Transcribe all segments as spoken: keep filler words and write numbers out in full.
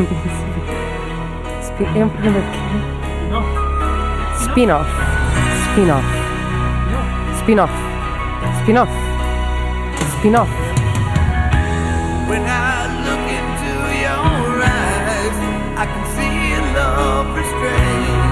Spin- É um programa de quê? Não. Spin-off. Spin-off. Spin-off. Spin-off. Spin-off. When I look into your eyes, I can see a love restrained.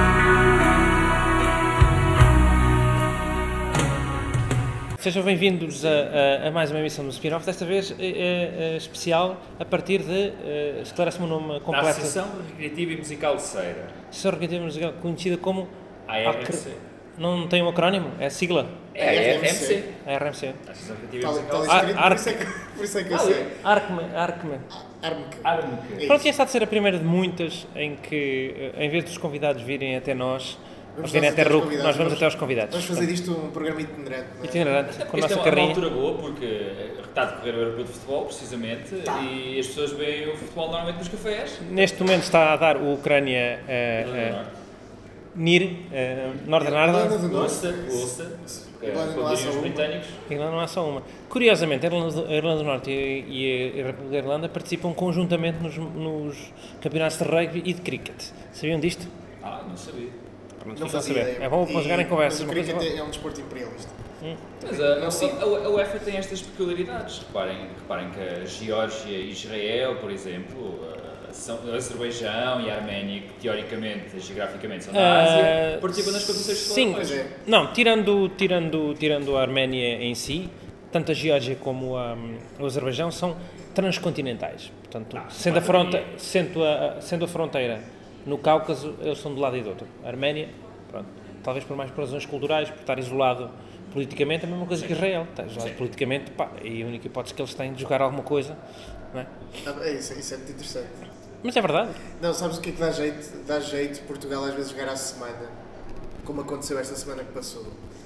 Sejam bem-vindos a, a, a mais uma emissão do Spin-off, desta vez é, é especial a partir de, uh, esclarece-me o nome Da completo. Associação Recreativa e Musical de Ceira. Associação Recreativa Musical, conhecida como A R M C. Não tem um acrónimo? É sigla? É a R M C. A R M C. Associação Recreativa e Está Musical está de Ar- escrito, ar- por isso é que, por isso é que eu sei. Arcme, Arcme. Armque. Armque. Pronto, e esta há de ser a primeira de muitas em que, eh, em vez dos convidados virem até nós, Vamos virem nós até até aos Ruc, convidados, nós vamos vamos- até aos convidados. Vamos fazer disto um programa itinerante, não é? Itinerante, com a Esta nossa é uma, uma carrinha. altura boa porque está a decorrer o Europeu de Futebol, precisamente, Tá. e as pessoas veem o futebol normalmente nos cafés. Neste momento está a dar o Ucrânia uh, uh, Nir, uh, Northern Irlanda Ireland, do Norte. Ouça, ouça, é, Irlanda não há como só diriam os uma. britânicos. Irlanda não há só uma. Curiosamente, a Irlanda, a Irlanda do Norte e, e a República da Irlanda participam conjuntamente nos, nos campeonatos de rugby e de cricket. Sabiam disto? Ah, não sabia. Pronto, Não ficam a fazia saber. ideia. É bom para jogar em E- conversas. Mas o uma coisa cricket boa. é um desporto imperialista. Mas a, Não, sim. a, a, a UEFA tem estas peculiaridades. Reparem, reparem que a Geórgia e Israel, por exemplo, a, são, a Azerbaijão e a Arménia, que teoricamente, geograficamente, são da Ah, Ásia, participam nas competições de sim. futebol. Pois é. Não, tirando, tirando, tirando a Arménia em si, tanto a Geórgia como a, o Azerbaijão são transcontinentais. Portanto, Ah, sendo, a claro. fronte, sendo, a, sendo a fronteira no Cáucaso, eles são de um lado e do outro. A Arménia, pronto, talvez por mais por razões culturais, por estar isolado politicamente, é a mesma coisa que Israel. Está isolado Sim. politicamente, pá, e a única hipótese que eles têm de jogar alguma coisa, não é? Ah, é isso, isso é muito interessante. Mas é verdade. Não, sabes o que é que dá jeito? Dá jeito Portugal às vezes jogar à semana, como aconteceu esta semana que passou.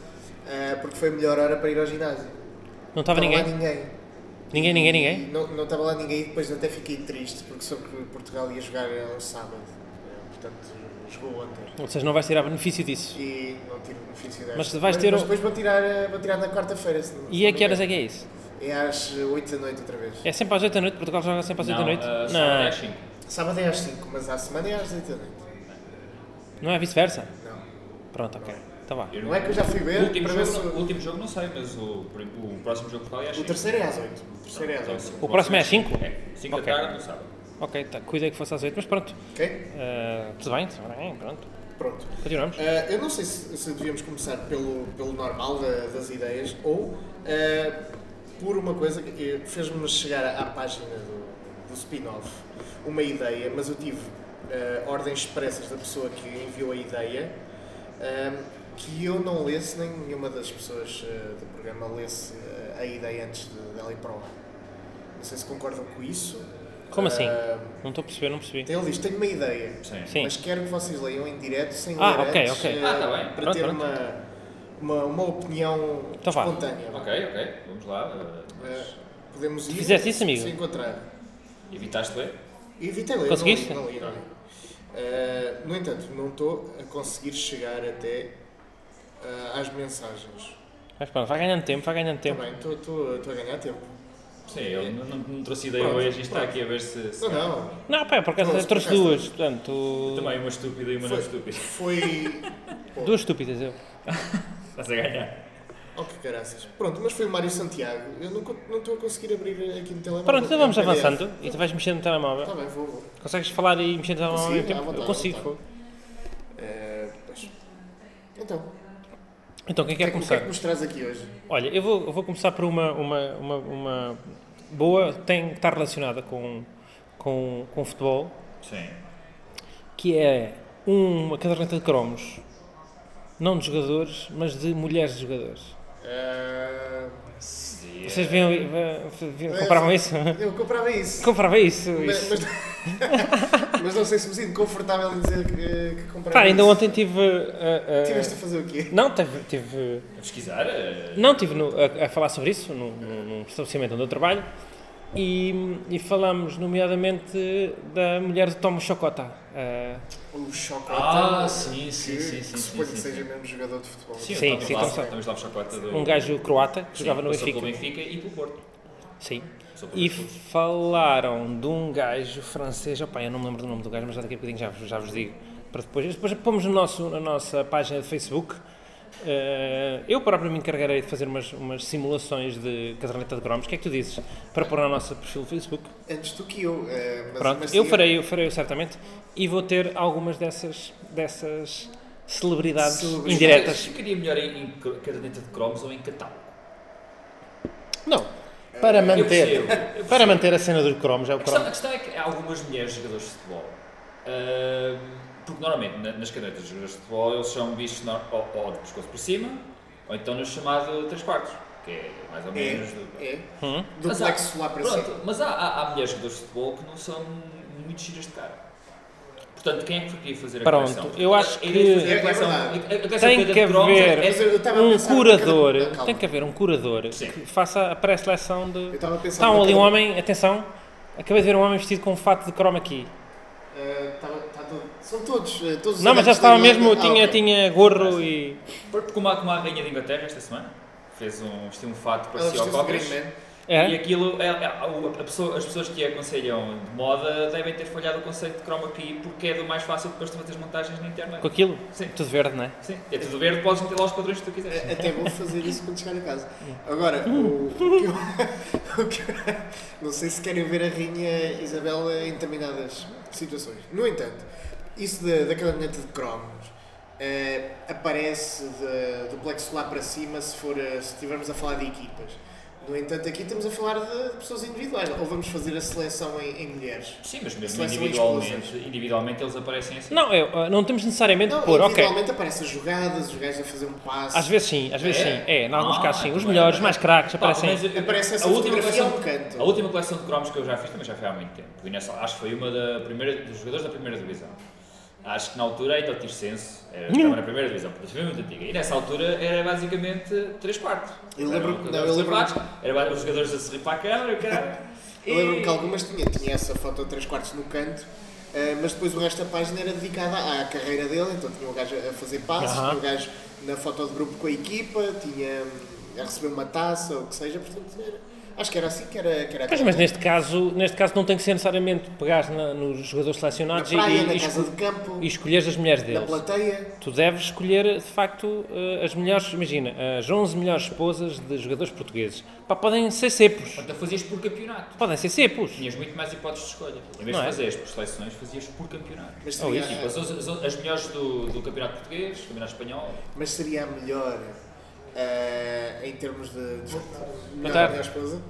Ah, porque foi a melhor hora para ir ao ginásio. Não estava ninguém. lá ninguém. Ninguém, ninguém, ninguém. E Não, não estava lá ninguém e depois até fiquei triste porque soube que Portugal ia jogar ao sábado. Ah, portanto, jogou ontem. Ou seja, não vais tirar benefício disso. E não tive benefício desta. Mas vais ter mas o- depois vou tirar, vou tirar na quarta-feira. se não- se E a não que horas me é que é isso? engano. É às oito da noite outra vez. É sempre às oito da noite? Portugal joga sempre às oito da noite? Não, uh, Não, sábado é às cinco. Sábado é às cinco, mas à semana é às oito da noite. não é vice-versa? Não. Pronto, ok. Então vá. Eu Não é que eu já fui O ver último, para ver jogo, se... não- o último jogo não sei, mas o, o próximo jogo que vai é às O cinco. terceiro é às oito. O terceiro é às oito. O próximo é às cinco? É, cinco Ok. da tarde no sábado. Ok, tá. Cuidei que fosse às oito, mas pronto. Ok? Uh, tudo bem, tudo bem, pronto. Pronto. Continuamos. Ah, eu não sei se, se devíamos começar pelo, pelo normal da- das ideias ou ah, por uma coisa que fez-me chegar à, à página do, do spin-off uma ideia, mas eu tive ah, ordens expressas da pessoa que enviou a ideia ah, que eu não lesse, nem nenhuma das pessoas ah, do programa lesse ah, a ideia antes de- dela ir para o ar. Não sei se concordam com isso. Como assim? Ah, Não estou a perceber, não percebi. ele diz, tenho uma ideia. Sim. Sim. Mas quero que vocês leiam em direto, sem Ah, ler ok, antes, ok. eh, Ah, tá bem. para Pronto, ter pronto. Uma, uma, uma opinião Então vá. espontânea. Ok, ok, vamos lá. uh, mas Eh, podemos ir fizeste isso, amigo? se encontrar. evitaste ler? E evitei ler, Conseguiste? não li, não li, não li. Eh, no entanto, não estou a conseguir chegar até eh, às mensagens. Mas pronto, vai ganhando tempo, vai ganhando tempo. Também, estou, estou, estou a ganhar tempo. Sim, eu não, não, não trouxe ideia Pronto, hoje e está pronto. aqui a ver se. se Não, não. Não, pá, por acaso Não, eu trouxe por acaso duas, portanto... Também uma estúpida e uma não Foi, estúpida. foi... Pô, Duas estúpidas, eu. Estás a ganhar. oh, que caraças. Pronto, mas foi o Mário Santiago. Eu não, co- não estou a conseguir abrir aqui no telemóvel. Pronto, então vamos É um P D F. avançando e tu vais mexendo no telemóvel. Está bem, vou, vou. Consegues falar e mexer no telemóvel ao mesmo Consigo, à tempo? vontade, Eu consigo. à vontade. Eh, pois. Então, Então, quem o que, é quer que, o que é começar? que nos traz aqui hoje? Olha, eu vou, eu vou começar por uma, uma, uma, uma boa, tem que estar relacionada com, com, com futebol, Sim. que é uma caderneta de cromos, não de jogadores, mas de mulheres de jogadores. Eh, Sim. Vocês viam, viam compravam isso? eu comprava isso. Comprava isso. Mas, isso. mas, mas não sei se me sinto confortável em dizer que, que comprava Pá, ainda isso. ontem tive... uh, uh, Tiveste a fazer o quê? Não, tive... tive A pesquisar? eh, Não, estive no- a, a falar sobre isso num, num- num estabelecimento onde eu trabalho e, e falámos nomeadamente da mulher de Tomo Chocota. Uh, O Chocota. Ah, sim, sim, que, sim, que sim, suponho sim, que sim, seja sim. mesmo jogador de futebol. Sim, Sim, sim, sim, lá, então, estamos lá o chacota do. um gajo croata que Sim, jogava no passou Benfica. pelo Benfica e pelo Porto. Sim. Sobre E os cursos. falaram de um gajo francês, opá, eu não me lembro do nome do gajo, mas já daqui a bocadinho já vos, já vos digo. Para depois, depois pomos no nosso, na nossa página de Facebook. Uh, eu próprio me encarregarei de fazer umas, umas simulações de caderneta de cromos. O que é que tu dizes? Para pôr no nosso perfil do Facebook. Antes do que eu. eh, mas, Pronto, mas eu sim, farei, eu farei certamente. E vou ter algumas dessas, dessas celebridades, Celebridades. indiretas. Ficaria melhor em, em caderneta de cromos ou em catálogo? Não, para Eu manter, percebo, eu percebo. para manter a cena do cromos, é o A questão, a cromos. questão é que há algumas mulheres jogadores de futebol. Ahm, porque normalmente na- nas cadernetas de jogadores de futebol eles são vistos na- ou, ou de pescoço por cima ou então no chamado três quartos, que é mais ou menos. do- É, é. Hum? Do Mas há- plexo solar para pronto, cima. mas há, há, há mulheres jogadores de futebol que não são muito giras de cara. Portanto, quem é que queria fazer a Pronto, coleção? eu acho A ideia de fazer que- a coleção- é a- a coleção Tem de que cada cromos é- haver Mas eu estava a um pensar curador, um bocado- tem que haver um curador Sim. que faça a pré-seleção de... Eu estava a pensar Está um ali um bocado- homem, atenção, acabei de ver um homem vestido com um fato de croma aqui. Eh, estava- está todo- São todos. eh, todos os Não, mas já adeptos da estava Irlanda. mesmo, Ah, tinha, ok. tinha gorro e... Como a, como a rainha de Inglaterra esta semana fez um, vestiu um fato para Ela si ao vestiu-se de cócoras. Green Man. E É? aquilo, é, é, a- a pessoa- as pessoas que aconselham de moda devem ter falhado o conceito de chroma key porque é do mais fácil depois de fazer as montagens na internet. Com aquilo? Sim. Tudo verde, não é? Sim, é tudo verde, podes meter lá os padrões que tu quiseres. Eh, Até vou fazer isso quando chegar a casa. Agora, o, o que eu, o que eu- não sei se querem ver a Rainha Isabel em determinadas situações. No entanto, isso da, da caderneta de cromos eh, aparece de- do plexo solar para cima se, for, eh, se estivermos a falar de equipas. No entanto, aqui estamos a falar de, de pessoas individuais. Ou vamos fazer a seleção em, em mulheres? Sim, mas mesmo Seleção individualmente, individualmente eles aparecem assim. Não, eu, ah, não temos necessariamente Não, de pôr, ok. individualmente aparecem as jogadas, os gajos a fazer um passo. Às vezes sim, às vezes É? sim. É, em alguns Ah, casos sim. Os também, melhores, também. mais craques, Pá, aparecem. mas, eh, Aparece essa a última fotografia coleção- a um canto. A última coleção de cromos que eu já fiz também já foi há muito tempo. E nessa, acho que foi uma da primeira, dos jogadores da primeira divisão. Acho que na altura ainda o Tirsense era- estava na primeira divisão, porque foi muito antiga. E nessa altura era basicamente três quartos. Eu lembro- Eram não, eu lembro- jogadores Era os jogadores a sorrir para a câmara, cara. Eu lembro-me que algumas tinha, tinha essa foto a três quartos no canto, eh, mas depois o resto da página era dedicada à carreira dele, então tinha o gajo a fazer passos, Aham. tinha o gajo na foto de grupo com a equipa, tinha hum, a receber uma taça ou o que seja, portanto era- acho que era assim que era, que era Pois, mas neste caso, neste caso não tem que ser necessariamente pegar na- nos jogadores na selecionados praia, e, na e, casa esco- de campo, e escolheres as mulheres na deles. plateia. Tu deves escolher, de facto, eh, as melhores, imagina, as onze melhores esposas de jogadores portugueses. Pá, podem ser cepos. Então fazias por campeonato. Podem ser cepos. Tinhas muito mais hipóteses de escolha. Em vez Não de é? fazeres por seleções, fazias por campeonato. Mas Oh, seria, Tipo, as, as, as melhores do, do campeonato português, do campeonato espanhol. mas seria a melhor eh, em termos de, de melhor, tarde. melhor esposa?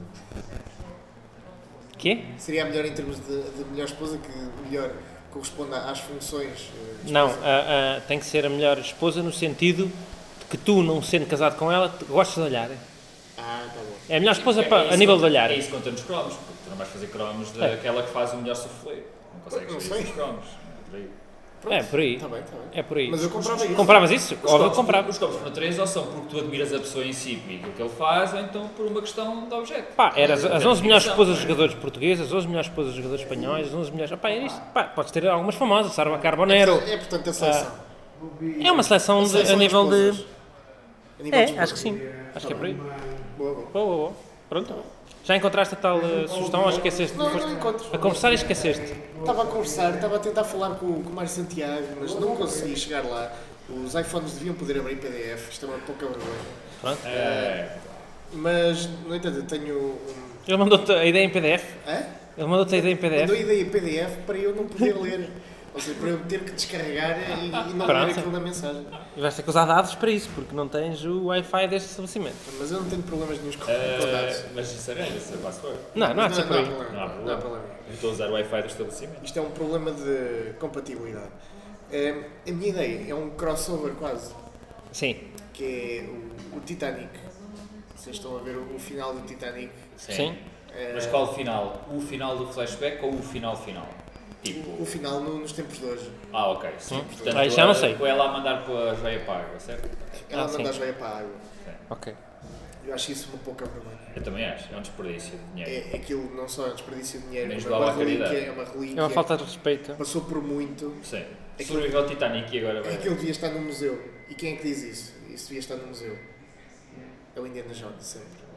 Quê? Seria a melhor em termos de, de melhor esposa que melhor corresponde às funções? eh, de Não, esposa? a- a- tem que ser a melhor esposa no sentido de que tu, não sendo casado com ela, te gostas de olhar. Ah, tá bom. É a melhor esposa É- pa- é a isso nível de conta- olhar. É isso que conta nos cromos, porque tu não vais fazer cromos É. daquela que faz o melhor soufflé. Não consegues Não fazer sei. isso nos cromos. Por aí. É, por aí. Está bem, está bem. É por aí. Mas eu comprava isso. Compravas isso? Os Óbvio que cromos- comprava. Os cromos por natureza ou são porque tu admiras a pessoa em si e aquilo que ele faz, ou então por uma questão de objeto. Pá, era as, as onze melhores Definição, esposas de não é? jogadores portugueses, as onze melhores esposas de jogadores espanhóis, as onze melhores... Pá, era isto. Pá, podes ter algumas famosas, Sarva Carbonero. É, portanto, a seleção. É uma seleção A de- seleção a nível de... esposas. A nível de É, acho que esposas. sim. Acho que é por aí. Boa, boa. Boa, boa, boa. Pronto. Já encontraste a tal eh, sugestão ou esqueceste? Não, Foste não encontro. a conversar e esqueceste. Estava a conversar, estava a tentar falar com, com o Mário Santiago, mas não consegui chegar lá. Os iPhones deviam poder abrir P D F, isto é uma pouca vergonha. Pronto. É, Mas, no entanto, eu tenho um... Ele mandou-te a ideia em P D F? Hã? Ele mandou-te a ideia em P D Mandou F? ideia em P D F para eu não poder ler. Ou seja, para eu ter que descarregar e, e não Pronto. ler aquilo na mensagem. E vais ter que usar dados para isso, porque não tens o Wi-Fi deste estabelecimento. Mas eu não tenho problemas nenhum com, é, com dados. mas isso arranja, isso é password. Não, não há de ser por aí. Não há problema. Não há Não há problema. problema. Eu estou a usar o Wi-Fi do estabelecimento. Isto é um problema de compatibilidade. É, a minha ideia é um crossover quase, Sim. que é o, o Titanic. Vocês estão a ver o, o final do Titanic. Sim. É, Mas qual o final? O final do flashback ou o final final? Tipo, o final no- nos tempos de hoje. ah, ok. Sim. Portanto, Ah, isso já não a- sei. com ela a mandar para a joia paga, certo? Ela Ah, manda sim. a joia para a água. Ok. Eu acho isso uma pouca vergonha. Eu também acho, é um desperdício de dinheiro. É, aquilo não só é um desperdício de dinheiro, Nem mas é jogava uma à caridade. relíquia, é uma relíquia. É uma falta de respeito. Passou por muito. Sim. Aquilo- Sobreviveu ao Titanic e agora vai. Aquilo devia estar no museu. E quem é que diz isso? Isso devia estar no museu. É o Indiana Jones, sempre.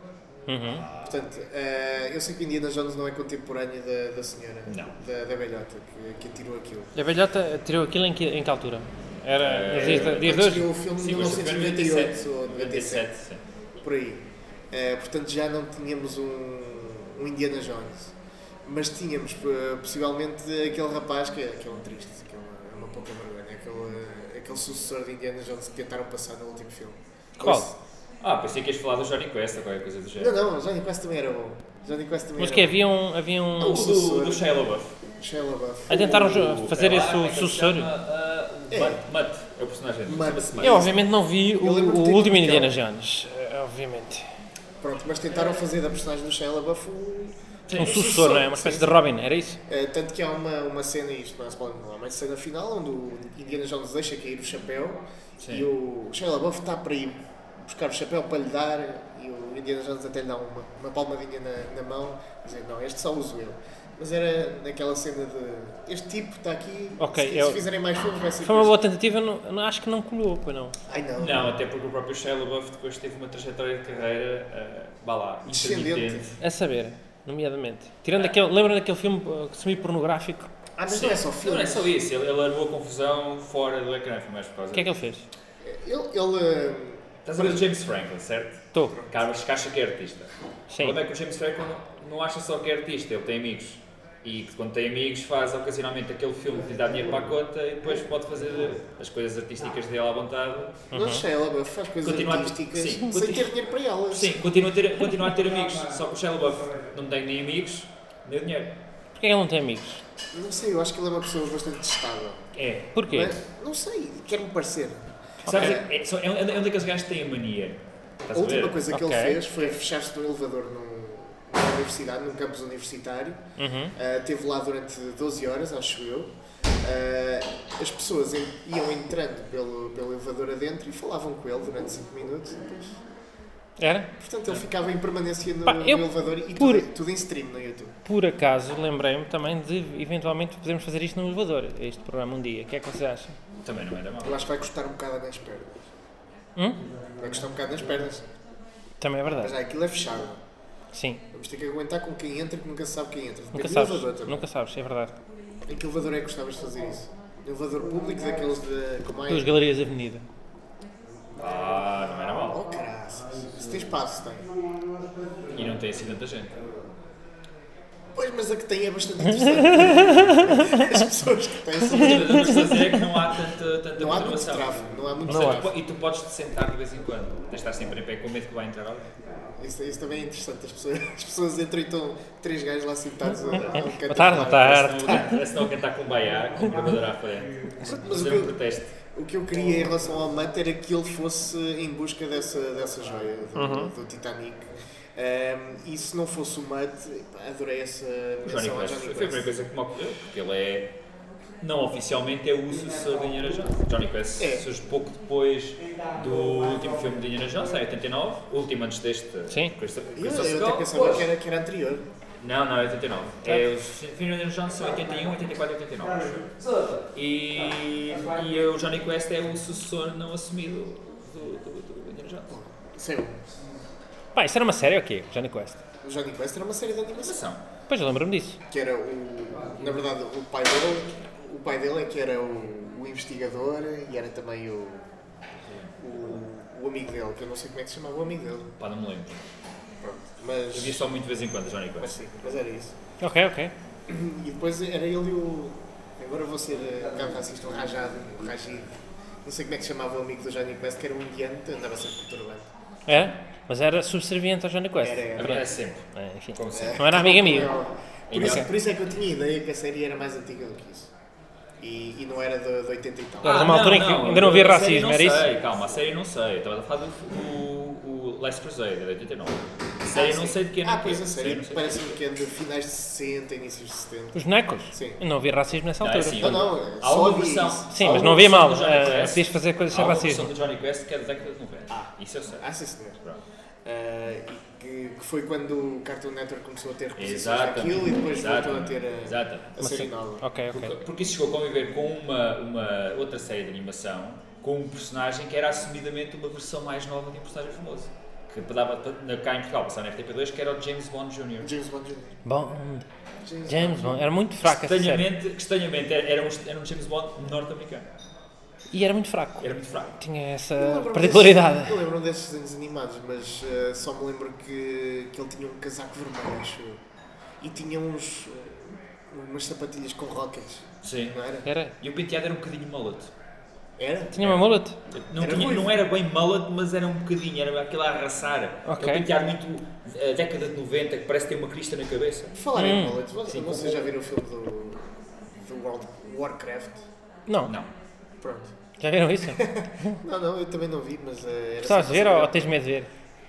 Uhum. Portanto, eh, eu sei que Indiana Jones não é contemporâneo da, da senhora, Não. da, da velhota que, que tirou aquilo. A velhota tirou aquilo em que, em que altura? Era nos dias, de- dias de Quando hoje? estreou o filme em Sim, mas foi mil em novecentos e noventa e noventa e oito ou noventa e sete, sim. por aí. Eh, portanto, já não tínhamos um, um Indiana Jones, mas tínhamos eh, possivelmente aquele rapaz que é, que é um triste, que é uma, é uma pouca vergonha, aquele, aquele sucessor de Indiana Jones que tentaram passar no último filme. Qual? Esse- Ah, pensei que ias falar do Johnny Quest ou qualquer coisa do género. Não, não, Johnny Quest também era bom. Johnny Quest também Mas era que bom. havia um... Havia um... Ah, o O sucessor. do, do Shia LaBeouf. Shia LaBeouf. A tentar O- fazer é lá, esse como é que se sucessor? chama? Ah, o É. Mutt. Mutt é o personagem. Mutt. Chama-se Mutt. Eu obviamente não vi o, Eu lembro de o ter último visto Indiana aquela. Jones. eh, Obviamente. Pronto, mas tentaram fazer da personagem do Shia LaBeouf um... Um sucessor, não é? Uma espécie de Robin, era isso? Uh, tanto que há uma, uma cena, isto não é spoiler, não há uma cena final onde o Indiana Jones deixa cair o chapéu Sim. e o Shia LaBeouf está para ir buscar o chapéu para lhe dar e o Indiana Jones até lhe dá uma, uma palmadinha na, na mão e dizer, não, este só uso eu. Mas era naquela cena de, este tipo está aqui, Ok, se, eu- se fizerem mais filmes vai ser Foi uma por boa isto." tentativa, não, não- acho que não colou, pois não. Ai não, Não, até porque o próprio Shia LaBeouf depois teve uma trajetória de carreira, uh, vá lá, Descendente. intermitente. A saber, nomeadamente. Tirando aquele... Lembra daquele filme uh, semi-pornográfico? ah, mas Sim. não é só filme. Não é só isso, ele, ele armou a confusão fora do ecrã, foi mais por causa O que é que ele fez? Ele, ele uh, Estás a ver o James Franco, certo? Estou. Carlos que acha que é artista. O Sim. problema é que o James Franco não, não acha só que é artista, ele tem amigos. E que quando tem amigos faz ocasionalmente aquele filme que lhe dá dinheiro para a conta e depois pode fazer as coisas artísticas dele à vontade. não Shia LaBeouf faz coisas Continua a- artísticas sim, sem continua- ter dinheiro para elas. Sim, continua a ter, continua a ter amigos, só que o Shia LaBeouf não tem nem amigos, nem dinheiro. Porquê ele não tem amigos? Não sei, eu acho que ele é uma pessoa bastante testável. É. Porquê? Mas, não sei, quer-me parecer. Sabes, Ok. é, só- é, um- é um daqueles gajos que têm a mania. Estás A a ver? última coisa que Ok. ele fez foi fechar-se no elevador num- numa universidade, num campus universitário. Uhum. Uh, esteve lá durante doze horas, acho eu. Uh, as pessoas en- iam entrando pelo, pelo elevador adentro e falavam com ele durante cinco minutos. E depois, Era? portanto, ele ficava em permanência no, Pá, no eu- elevador e por- tudo, tudo em stream no YouTube. Por acaso, lembrei-me também de, eventualmente, podermos fazer isto no elevador, este programa um dia. O que é que vocês acham? Também não era mau. Eu acho que vai custar um bocado nas pernas. Hum? Vai custar um bocado nas pernas. Também é Mas verdade. já aquilo é fechado. Sim. Vamos ter que aguentar com quem entra que nunca se sabe quem entra. Nunca Depende do sabes. elevador também. Nunca sabes, é verdade. Em que elevador é que gostavas de fazer isso? No elevador público, daqueles de. Como é? Duas galerias de avenida. Ah, não era mau. Oh, caraças. Se tem espaço, tem. E não tem assim tanta gente. Pois, mas a que tem é bastante interessante. As pessoas que têm são Mas mas fazer é que não há tanta, tanta Não há muito motivação. tráfego, não há muito Não tráfego. E tu podes te sentar de vez em quando. Tens de estar sempre em pé com medo que vai entrar alguém. Isso, isso também é interessante. As pessoas, as pessoas entram e estão três gajos lá sentados a, a um canto. Boa tarde, boa tarde. Parece não- Parece não alguém está com um baiá, com um gravador à frente. Mas o Fazer que, um eu, protesto. o que eu queria em relação ao Matt era que ele fosse em busca dessa, dessa joia do, Uhum. do Titanic. Um, e se não fosse o Matt, pá, adorei essa O Johnny menção ao Quest Johnny foi a primeira Quest. coisa que me ocorreu, porque ele é, não oficialmente, é o sucessor de Indiana Jones. Johnny Quest É. surge pouco depois do último filme de Indiana Jones, em oitenta e nove, o último antes deste, Sim. Christopher Eu, Christopher eu até Scott. pensava que era, que era anterior. Não, não, é oitenta e nove. É, os filmes de Indiana Jones são oitenta e um, oitenta e quatro e oitenta e nove. E, e o Johnny Quest é o sucessor não assumido do, do, do Indiana Jones. Sei, Pá, isso era uma série ou quê? Johnny Quest. o Johnny Quest era uma série de animação. Animação. Pois, eu lembro-me disso. Que era o. Na verdade, o pai dele. O pai dele é que era o, o investigador e era também o, o. o amigo dele, que eu não sei como é que se chamava o amigo dele. Pá, não me lembro. Pronto. Eu Mas. via só muito de vez em quando Johnny Mas Quest. sim, mas era isso. Ok, ok. E depois era ele e o. Agora vou ser uh, um bocado racista, um rajado, um rajido. Não sei como é que se chamava o amigo do Johnny Quest, que era um indiano, andava sempre com turbante. Era? Mas era subserviente ao Johnny Quest. Era, era. Agora é sempre. É, enfim. Como sempre. Não era amigo amigo. Por isso, por isso é que eu tinha ideia que a série era mais antiga do que isso. E, e não era de, de oitenta e tal. Era uma altura em que ainda não havia a série racismo, não era isso? sei, calma, a série não sei. Estava a falar do o, o Last Crusade, de oitenta e nove. A série Ah, não sim. sei de que ano Ah, é que pois é. a A série não sei. parece-me que é de finais de sessenta, inícios de setenta. Os bonecos? Sim. Não havia racismo nessa Não, é altura. assim, Não, não, Há só uma havia versão. isso. Sim, há mas uma não havia versão mal. do Johnny Uh, Quest- podias fazer coisas Há sem uma versão racismo. do Johnny Quest que é da década de noventa. Ah, isso eu sei. Ah, sim senhor. Pronto. Ah, e que, que foi quando o Cartoon Network começou a ter reposições Exatamente. daquilo e depois voltou a Exatamente. ter a, Exatamente. a série nova. Ok, ok. Porque, porque isso chegou a conviver com uma, uma outra série de animação com um personagem que era assumidamente uma versão mais nova de um personagem famoso. que dava na cá em Portugal, passava na R T P dois, que era o James Bond Júnior James Bond Júnior Bom, James, James Bond, era muito fraco essa série. Estranhamente, estranhamente era, era, um, era um James Bond norte-americano. E era muito fraco. Era muito fraco. Tinha Eu essa lembro-me particularidade. desses- Eu lembro desses desenhos animados, mas eh, só me lembro que, que ele tinha um casaco vermelho, acho eu. E tinha uns, eh, umas sapatilhas com rockets, Sim. não era? Era. E o penteado era um bocadinho mullet. Era? Tinha uma mullet. Não, Era tinha, ruivo. não era bem mullet, mas era um bocadinho, era aquilo a arrasar. Ok. Aquele penteado muito eh, década de noventa, que parece ter uma crista na cabeça. Por falar em Hum. mullet, vocês, Sim, vocês como- já viram o filme do, do World Warcraft? Não. Não. Pronto. Já viram isso? Não, não, eu também não vi, mas eh, era Gostavas só de ver para ou saber. tens medo de ver?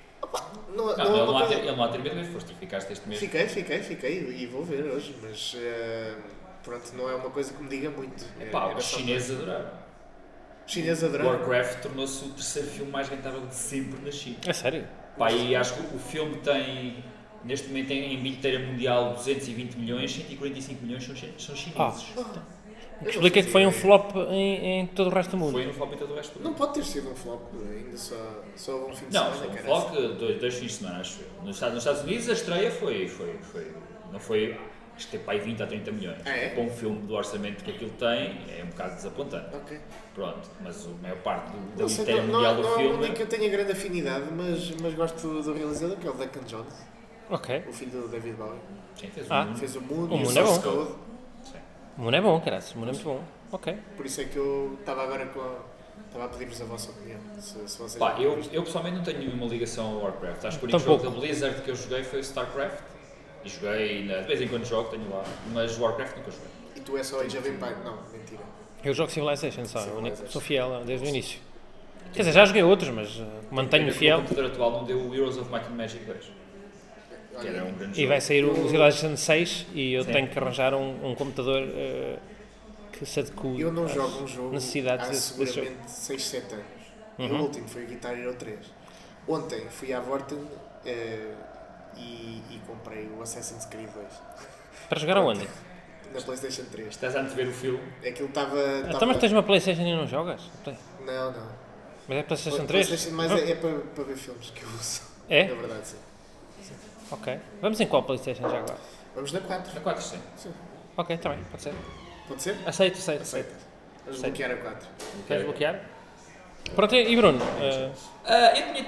Não, Não, não, é ele, uma não há coisa- ter, ele não há ter medo, mas foste e ficaste este mês. Fiquei, fiquei, fiquei e vou ver hoje, mas eh, pronto, não é uma coisa que me diga muito. Pá, Era os só chineses adoraram. para- Os chineses adoraram. Warcraft tornou-se o terceiro filme mais rentável de sempre na China. É sério? Pá, e acho que o filme tem, neste momento, tem em bilheteira mundial duzentos e vinte milhões, cento e quarenta e cinco milhões são, chi- são chineses. Eu não Explica que foi um fazia flop em, em todo o resto do mundo. Foi no flop em todo o resto do Não mundo. pode ter sido um flop, ainda só, só houve um fim de Não, semana. foi um cara. flop, dois, dois fins de semana, acho eu. Nos Estados, nos Estados Unidos a estreia foi, foi, foi não foi, acho que teve para aí vinte a trinta milhões. Ah, é? Para um filme do orçamento que aquilo tem, é um bocado desapontante. Ok. Pronto, mas a maior parte do, da Não sei, bilheteira não, mundial não, do não, filme... não é que eu tenha grande afinidade, mas, mas gosto do realizador, que é o Duncan Jones, Ok. o filho do David Bowie. Sim, fez Ah. um... Fez o Moon O e o Moon é Source bom. Code, Sim. O mundo é bom, caralho. O mundo é muito bom. Ok. por isso é que eu estava agora com a... Estava a pedir-vos a vossa opinião, se, se vocês Pá, já eu, viram. eu pessoalmente não tenho nenhuma ligação ao Warcraft. Acho que o único Tampouco. jogo da Blizzard que eu joguei foi o StarCraft. E joguei, na- de vez em quando jogo, tenho lá. Mas o Warcraft nunca joguei. E tu é só Age of Empires? Não, mentira. Eu jogo Civilization, sabe? Eu Civilization. sou fiel desde o início. Quer dizer, já joguei outros, mas uh, mantenho-me O fiel. computador atual não deu o Heroes of Might and Magic dois. Que era um grande E jogo. vai sair o Civilization seis e eu Sim. tenho que arranjar um, um computador uh, que se adeque Eu não às jogo um jogo necessidades há desse, desse jogo. seguramente seis, sete anos. Uhum. O último foi o Guitar Hero três. Ontem fui à Vorten eh, e, e comprei o Assassin's Creed dois Para jogar aonde? na PlayStation três. Estás a antever o filme. Aquilo estava. Então, mas tens uma Playstation e não jogas? Não, não. Mas é Playstation A três? PlayStation mais é, é para, para ver filmes que eu uso. É? Na verdade, sim. Ok. Vamos em qual Playstation já agora? Vamos na quatro. Na quatro, sim. Sim. Ok, está bem, pode ser. Pode ser? Aceito, aceito. Aceita. Vamos Aceito. bloquear a quatro. Queres bloquear? Pronto, e Bruno? Uh, Ah, eu tinha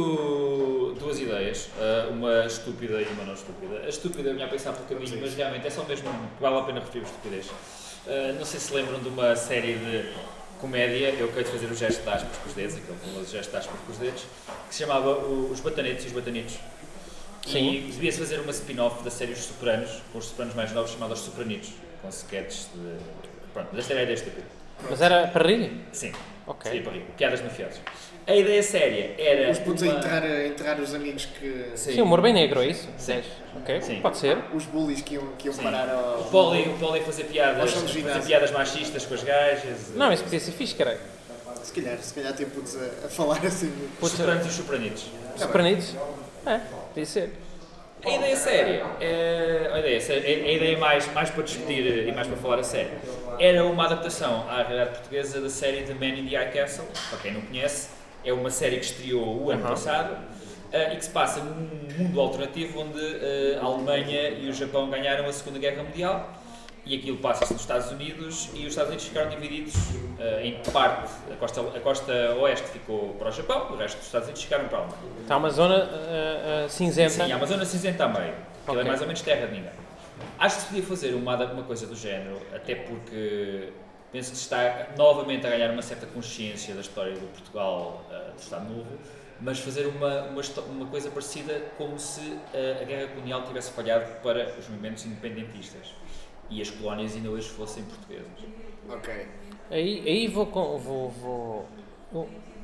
tido duas ideias, ah, uma estúpida e uma não estúpida. A estúpida eu vinha a pensar pelo caminho, Vamos a mas isso. realmente é só mesmo que vale a pena referir a estupidez. Ah, não sei se lembram de uma série de comédia, eu acabei de fazer o gesto de aspas com os dedos, aquele famoso gesto de aspas com os dedos, que se chamava o- Os Batanetes e os Batanitos. Sim. E devia-se fazer uma spin-off da série Os Sopranos, com os Sopranos mais novos, chamada Os Sopranitos, com sketches de... Pronto, esta era a ideia estúpida. mas era para rir? Sim. Ok. Sim, para rir. Piadas mafiosas. A ideia séria era... Os putos uma- a enterrar, a enterrar os amigos que. Sim. Sim, humor bem negro, é isso? Sim. Ok, Sim. pode ser. Os bullies que iam, que iam Sim. parar ao. O Poli, o Poli fazer piadas, Nós somos fazer ginásio. piadas machistas com as gajas. Não, isso podia ser fixe, caralho. Se calhar, se calhar tem putos a, a falar assim. Os Sopranos e os Sopranitos. Sopranitos? É, podia ser. A ideia séria, é, a, ideia, séria, a a ideia mais, mais para discutir e mais para falar a sério, era uma adaptação à realidade portuguesa da série The Man in the High Castle. Para quem não conhece, é uma série que estreou o ano Uhum. passado eh, e que se passa num mundo alternativo onde eh, a Alemanha e o Japão ganharam a Segunda Guerra Mundial. E aquilo passa-se nos Estados Unidos e os Estados Unidos ficaram divididos eh, em parte. A costa, a costa oeste ficou para o Japão, o resto dos Estados Unidos ficaram para a Alemanha. Está uma zona uh, uh, cinzenta. Sim, há uma zona cinzenta a meio. Aquilo Ok. é mais ou menos terra de ninguém. Acho que se podia fazer uma, uma coisa do género, até porque penso que se está novamente a ganhar uma certa consciência da história do Portugal uh, do Estado Novo, mas fazer uma, uma, histó- uma coisa parecida como se uh, a guerra colonial tivesse falhado para os movimentos independentistas e as colónias ainda hoje fossem portuguesas. Ok. Aí, aí vou, con- vou, vou, vou,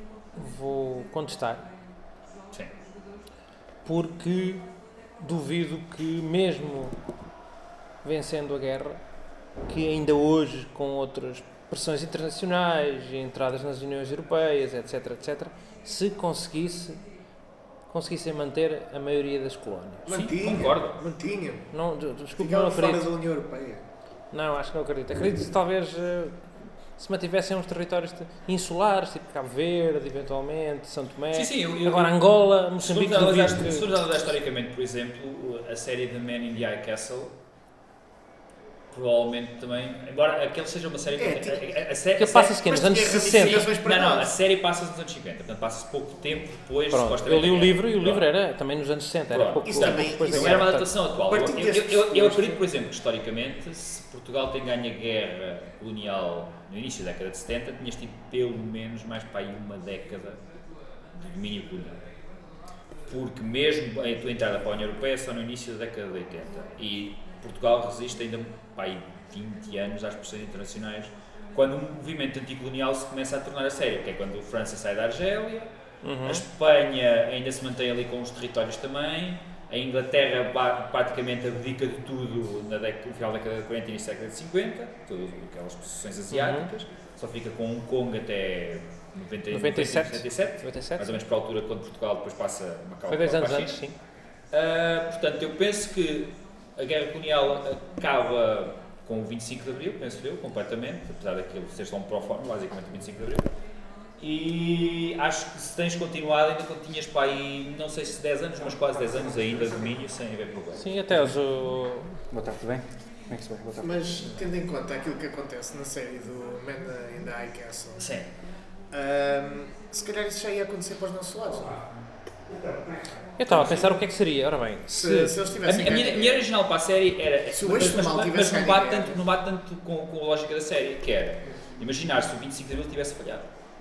vou contestar, Sim. porque duvido que mesmo vencendo a guerra, que ainda hoje com outras pressões internacionais e entradas nas uniões europeias, etc, etc, se conseguisse conseguissem manter a maioria das colónias. Mantinha. concordo. Mantinha. Não, de- desculpe, não Ficavam fora acredito. da União Europeia. Não, acho que não acredito. Acredito que talvez eh, se mantivessem uns territórios de- insulares, tipo Cabo Verde, eventualmente, São Tomé, Sim, sim, eu- eu- agora Angola, Se Moçambique, formos analisar, duvido se que... formos analisar historicamente, por exemplo, a série The Man in the High Castle, provavelmente também, embora aquele seja uma série... É, a, tipo- a, a, a, série- Que a passa-se série- que nos mas anos tinha sessenta. ramificações para Não, não, a nós. série passa-se nos anos cinquenta, portanto passa-se pouco tempo depois, Pronto, supostamente. eu li o da guerra. livro e o livro Pronto. era também nos anos sessenta, era Pronto. pouco, Isso pouco também- depois da isso Não era guerra. uma adaptação atual. Eu, Partindo eu, destas eu, eu pessoas acredito, que- por exemplo, que historicamente, se Portugal tem ganho a guerra colonial no início da década de setenta, tinhas tido pelo menos mais para aí uma década de domínio colonial. Porque mesmo a tua entrada para a União Europeia é só no início da década de oitenta. E Portugal resiste ainda para aí vinte anos às pressões internacionais, quando o movimento anticolonial se começa a tornar a sério, que é quando a França sai da Argélia, Uhum. a Espanha ainda se mantém ali com os territórios também, a Inglaterra ba- praticamente abdica de tudo na década, no final da década de quarenta e início da década de cinquenta, todas aquelas possessões asiáticas, Uhum. só fica com Hong Kong até noventa, noventa e sete. noventa e sete, noventa e sete, mais ou menos para a altura quando Portugal depois passa Macau Foi dois para a anos China. antes, sim. Uh, portanto, eu penso que a guerra colonial acaba com o vinte e cinco de Abril, penso eu, completamente, apesar daquilo ser só um pró-forma, basicamente o vinte e cinco de Abril. E acho que se tens continuado, ainda tinhas para aí, não sei se dez anos, mas quase dez anos ainda de domínio, sem haver problema. Sim, até os... o- Boa tarde, tudo bem? Como é que se vai? Boa tarde. Mas, tendo em conta aquilo que acontece na série do Man in the High Castle, Sim. ahm, se calhar isso já ia acontecer para os nossos lados. Eu estava a pensar o que é que seria, ora bem, Se, se... se eles A tivessem minha, a minha, a ganho- minha original para a série era. Se o mas, eixo mas, mal mas, tivesse não, ganho bate a guerra. tanto, não bate tanto com, com a lógica da série, que era imaginar se o vinte e cinco de Abril tivesse falhado.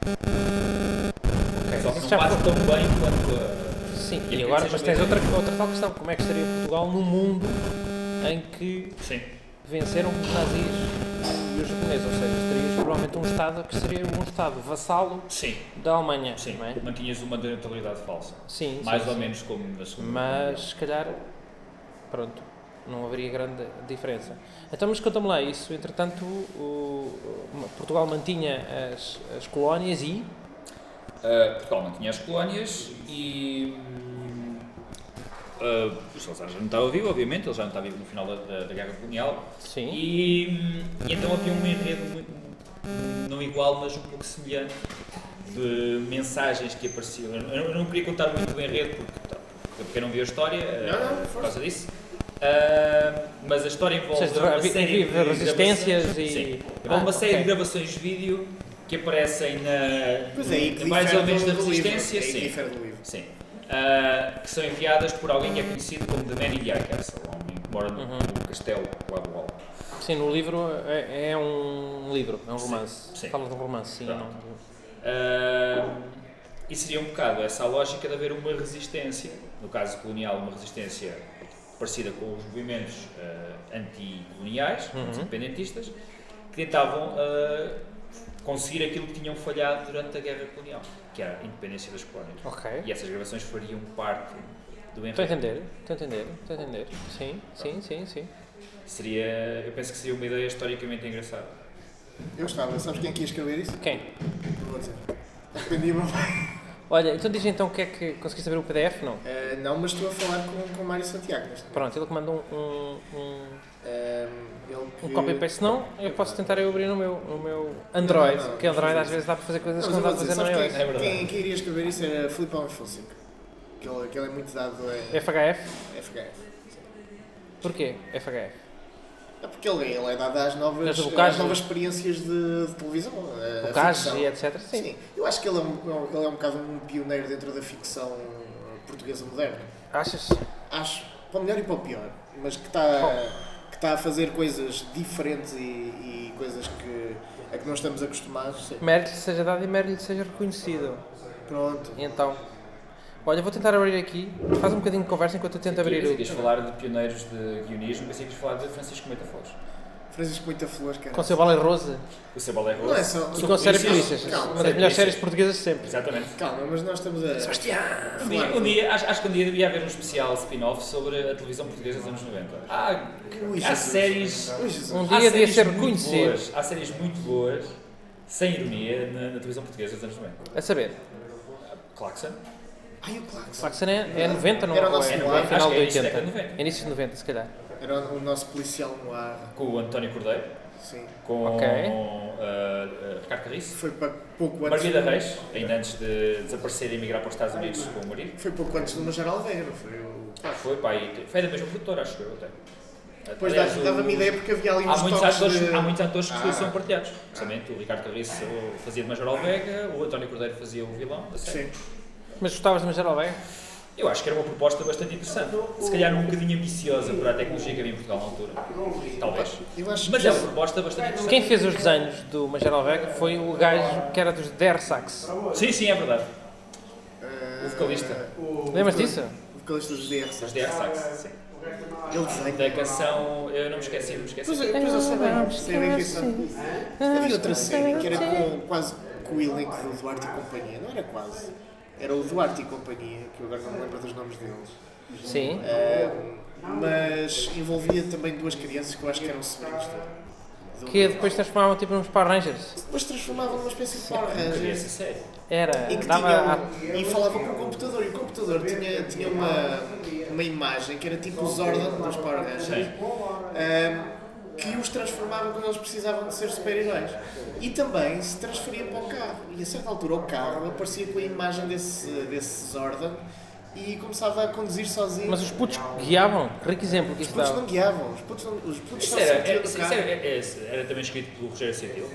Só que não Já bate foi- tão bem quanto a. Sim, E e a agora, seja mas tens bem- outra, outra tal questão, como é que estaria Portugal no mundo em que Sim. venceram os nazis e os japoneses, ou seja, terias provavelmente um Estado que seria um Estado vassalo Sim. da Alemanha, Sim. não é? Mantinhas uma neutralidade falsa. Sim, Mais sim, ou sim. menos como na segunda. Mas, se calhar, pronto, não haveria grande diferença. Então, mas conta-me lá, isso, entretanto, o, o- Portugal mantinha as, as colónias e... Uh, Portugal não tinha as colónias e. hum, Uh, o Salazar já não estava vivo, obviamente, ele já não estava vivo no final da, da, da Guerra Colonial. Sim. E, hum, e então havia um enredo muito, não igual, mas um pouco semelhante, de mensagens que apareciam. Eu, eu não queria contar muito do enredo, porque, tá, porque quem não viu a história, uh, Não, não, por causa disso. Uh, mas a história envolve Ou seja, uma havia- série havia de resistências gravações- e- Sim, Ah, envolve uma série ok. de gravações de vídeo que aparecem na, Pois é, aí que em vários difere elementos do- da do livro. resistência. É aí que Sim. difere do livro. Sim. Uh, que são enviadas por alguém que é conhecido como The Man in the High Castle, um homem que mora no, Uhum. no castelo lá do alto. Sim, no livro é, é um livro, é um Sim, romance. sim. Fala de um romance, sim. Pronto. Não, Uh, e seria um bocado essa a lógica de haver uma resistência, no caso colonial, uma resistência parecida com os movimentos uh, anticoloniais, Uhum. anti-independentistas, que tentavam uh, conseguir aquilo que tinham falhado durante a Guerra Colonial, que era a independência das colónias. ok. E essas gravações fariam parte do Estou a enredo. entender, estou a entender, estou a entender. Sim, sim, sim, sim. Seria, eu penso que seria uma ideia historicamente engraçada. Eu gostava. Sabes quem é que ia escrever isso? Quem? Não vou dizer. Arrependi-me. Olha, então diz então o que é que conseguiste ver o P D F, não? Eh, não, mas estou a falar com, com o Mário Santiago neste momento. Pronto, ele que mandou um, um, um, Eh, ele que... um copy-paste, não, eu posso tentar eu abrir no meu, no meu Android, Não, não, não, que Android não às vezes dá para fazer coisas Não, que mas não eu dá vou para dizer, fazer no sabes iOS. quem, quem, quem iria escrever isso era Filipão Fonseca. Que ele, que ele é muito dado a F H F? F H F. Porquê F H F? É porque ele, ele é dado às novas, Mas o Bocage- às novas experiências de, de televisão. a- a O Cage ficção. e etcétera. Sim. Sim, eu acho que ele é, um, ele é um bocado um pioneiro dentro da ficção portuguesa moderna. Achas? Acho, para o melhor e para o pior, mas que está, que está a fazer coisas diferentes e, e coisas que, a que não estamos acostumados. Sim. Mérito lhe seja dado e mérito lhe seja reconhecido. Pronto. E então, olha, vou tentar abrir aqui, faz um bocadinho de conversa enquanto eu tento abrir Pensei o... que ias falar de pioneiros de guionismo, pensei que ias falar de Francisco Moita Flores. Francisco Moita Flores, cara. Com o seu Bala Rosa O seu balé Não é rosto. só... e com a série polícias. Polícias, Calma, uma das série melhores séries Polícias. portuguesas de sempre. Exatamente. Calma, mas nós estamos a... Um dia, um dia acho, acho que um dia devia haver um especial spin-off sobre a televisão portuguesa dos anos noventa. Há, Ui, há Jesus. séries. Ui, Jesus. Um há dia devia séries ser muito reconhecido. boas- Há séries muito boas, sem ironia, na, na televisão portuguesa dos anos noventa. A saber, Clarkson. Ai, o Clax. Claxon é, é noventa, não Era o ou nosso é, noir. é final Acho que de é início da oitenta? década de noventa. Início de noventa, se calhar. Era o nosso policial no ar. Com o António Cordeiro. Sim. com Ok. uh, uh, Ricardo Carriço. Foi pa- pouco antes. Margarida Reis, ainda antes de desaparecer e emigrar para os Estados Unidos com o marido. Foi pouco antes do Major Alveia, não foi? O... Foi, pá, e foi da mesma produtora, acho eu até. Depois Aliás, dava-me o- ideia porque havia ali uns Há muitos, toques atores, de... há muitos atores que Ah. são partilhados. Precisamente o Ricardo Carriço fazia de Major Alvega, o António Cordeiro fazia o vilão da série. Sim. Mas gostavas de Major Alveia? Eu acho que era uma proposta bastante interessante. Se calhar um bocadinho ambiciosa para a tecnologia que havia em Portugal na altura. Talvez. Eu acho Mas que é uma proposta bastante interessante. Quem fez os desenhos do Major Alveia foi o gajo que era dos Der Sax. Sim, sim, é verdade. Uh, O vocalista. o- Lembras disso? O vocalista dos D R. Os D R Sax. Sim. Ele desenha. Da canção. Eu não me esqueci, não me esqueci. Pois, pois eu sei bem, sei bem quem são. Havia outra série que era com, quase com o elenco do Duarte e Companhia. Não era quase. Era o Duarte e Companhia, que eu agora não me lembro dos nomes deles. Sim. Uh, mas envolvia também duas crianças que eu acho que eram sobrinhos dele. Do- Que depois transformavam tipo nos Power Rangers. Depois transformavam numa espécie de Power Queria essa Rangers. série. Era. E que Dava. tinham, e falavam com o computador, e o computador tinha, tinha uma, uma imagem que era tipo o Zordon dos Power Rangers, Sim. um, que os transformava quando eles precisavam de ser super-heróis. E também se transferia para o carro. E a certa altura o carro aparecia com a imagem desse, desse Zordon e começava a conduzir sozinho. Mas os putos guiavam. Rico exemplo que os isso putos dava. não guiavam, os putos, não, os putos Isso só era, sentiam é- do isso carro. era, é- é- era também escrito pelo Rogério Sentil,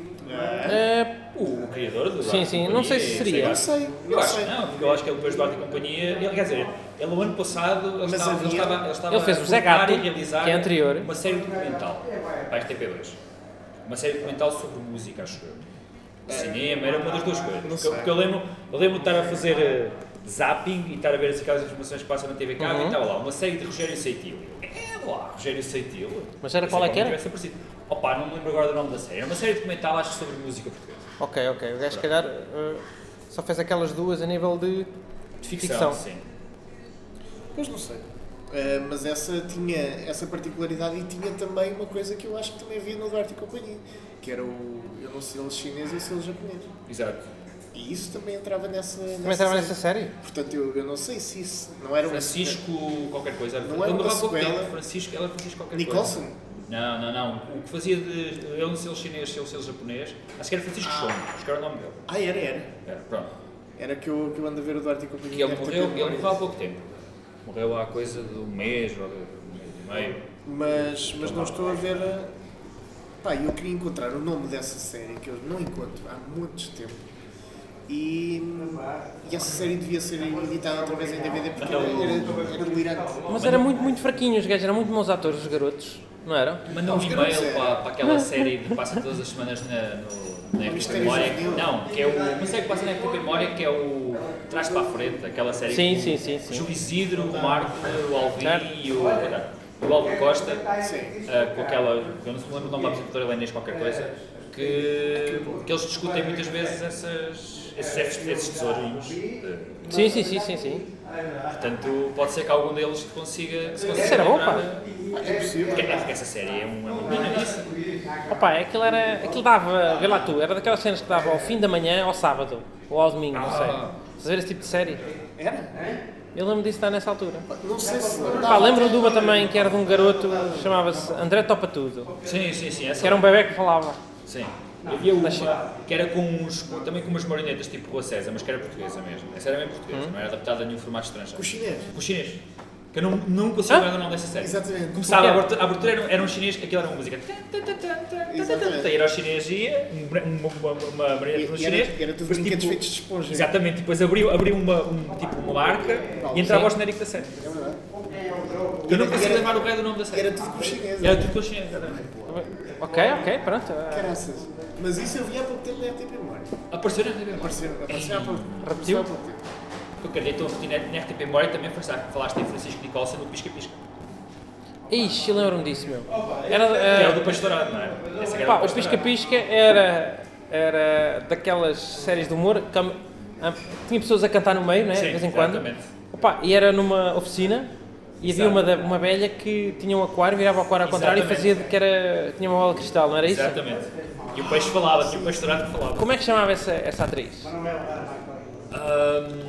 É, o, o criador do Sim, Duarte e sim, Companhia, não sei se seria. Não sei, Eu não acho sei. que não, porque eu acho que ele depois do Duarte e Companhia, ele, quer dizer, ele o ano passado, ele Mas estava, ele havia- estava, ele estava Ele fez o a Zé publicar Gato, e realizar que é anterior. uma série documental para a R T P dois. Uma série documental sobre música, acho eu. Cinema, era uma das duas coisas. Porque, eu- porque eu lembro, eu lembro de estar a fazer uh, zapping e estar a ver aquelas informações que passam na T V Cabo Uhum. e estava lá, uma série de Rogério Seitil. É lá, Rogério Seitil. Mas era Não sei qual é que como era? tivesse aparecido. Opa, não me lembro agora do nome da série. Era uma série documental, acho, sobre música portuguesa. Ok, ok. O gajo, se calhar, eh, só fez aquelas duas a nível de. De ficção, Ficção. sim. Pois não sei. Uh, mas essa tinha essa particularidade e tinha também uma coisa que eu acho que também havia no Duarte e Companhia, que era o, eu não sei, ele chinês e o selo japonês. Exato. E isso também entrava nessa. Também estava nessa série? Portanto, eu, eu não sei se isso não era Francisco qualquer coisa. Não era Ele morreu há uma pouco sequela. tempo. Francisco, ela Francisco qualquer Nicholson? coisa. Não, não, não. O que fazia de. Ele um selo chinês, ele um selo japonês. Acho que era Francisco Chong. Acho que era o nome dele. Ah, era, era. Era, pronto. Era que eu, que eu ando a ver o Duarte e Companhia. Que ele deve ter morreu, tido ele memória morreu há disso. pouco tempo. Morreu há coisa de um mês ou de um meio. Mas, mas não estou a ver. a- Pá, eu queria encontrar o nome dessa série que eu não encontro há muito tempo. E, e essa série devia ser editada outra vez em D V D porque era, era, era delirante. Mas era muito, muito fraquinho. Os gajos eram muito bons atores, os garotos. Não eram? Manda um Os garotos e-mail é- para, para aquela série que passa todas as semanas na, no, na R T P Mistério Memória. Juvenil. Não, que é o. Uma série que passa na R T P Memória que é o Trás para a Frente, aquela série Sim, com sim, o sim, sim. Júlio Isidro, o Marco, o Alvin Certo. e o, o Alvo Costa, Sim. ah, com aquela. Eu não me lembro o nome da apresentadora, ela é Inês qualquer coisa, que, que eles discutem muitas vezes essas, esses, esses tesourinhos. Ah, Sim, sim, sim, sim, sim. Portanto, pode ser que algum deles consiga. Se consiga Isso era bom, lembrar- pá. É possível. Porque porque essa série é um- é uma menina disso. Opa, aquilo era. Aquilo dava. Vê lá tu, era daquelas cenas que dava ao fim da manhã, ao sábado. Ou ao domingo, não sei. Ah. Estás a ver esse tipo de série? Era? Eu lembro disso estar nessa altura. Não sei se não Pá, dava. lembro de uma também que era de um garoto, chamava-se André Topa Tudo. Sim, sim, sim. Essa Que era um bebê que falava. Sim. Havia uma que era com uns, com- também com umas marionetas tipo Rua César, mas que era portuguesa mesmo. Essa era bem portuguesa, não era adaptada a nenhum formato estrangeiro. Com o chinês. Com o chinês. Que eu não, não consigo lembrar do nome dessa série. Exatamente. Começava a Porquê? abertura, a abertura era, era um chinês, aquilo era uma música. Exatamente. E era o chinês ia, um, bra- uma, uma, uma marioneta no E era, chinês. era tudo depois, brinquedos tipo, feitos de esponja. Exatamente, depois abriu, abriu uma, um, tipo, uma marca e entrava Sim. ao genérico da série. É verdade. Eu não consigo Era- lembrar o rei do nome da série. Era tudo com o chinês. Era tudo com o chinês, exatamente. Ok, ok, pronto. Caraças. Mas isso eu vi há pouco tempo na R T P Memória. Apareceu na T V. Apareceu, apareceu há pouco tempo. Repetiu? Apareceu há pouco tempo. Eu acredito que na R T P Memória também falaste em Francisco Nicholson no Pisca Pisca. Ixi, lembro-me disso, meu. Era. Que era o do eh, Pastourado, não é? Essa que era pá, do o Pisca-Pisca era. Era daquelas séries de humor que hum, hum, tinha pessoas a cantar no meio, né? Sim, de vez em quando. exatamente. Opa, e era numa oficina e havia Exato. uma, da- uma velha que tinha um aquário, virava o aquário ao contrário e Exatamente. fazia de que era, tinha uma bola de cristal, não era isso? Exatamente. E o peixe falava, tinha o Pastourado que falava. Como é que chamava essa, essa atriz? Ahm,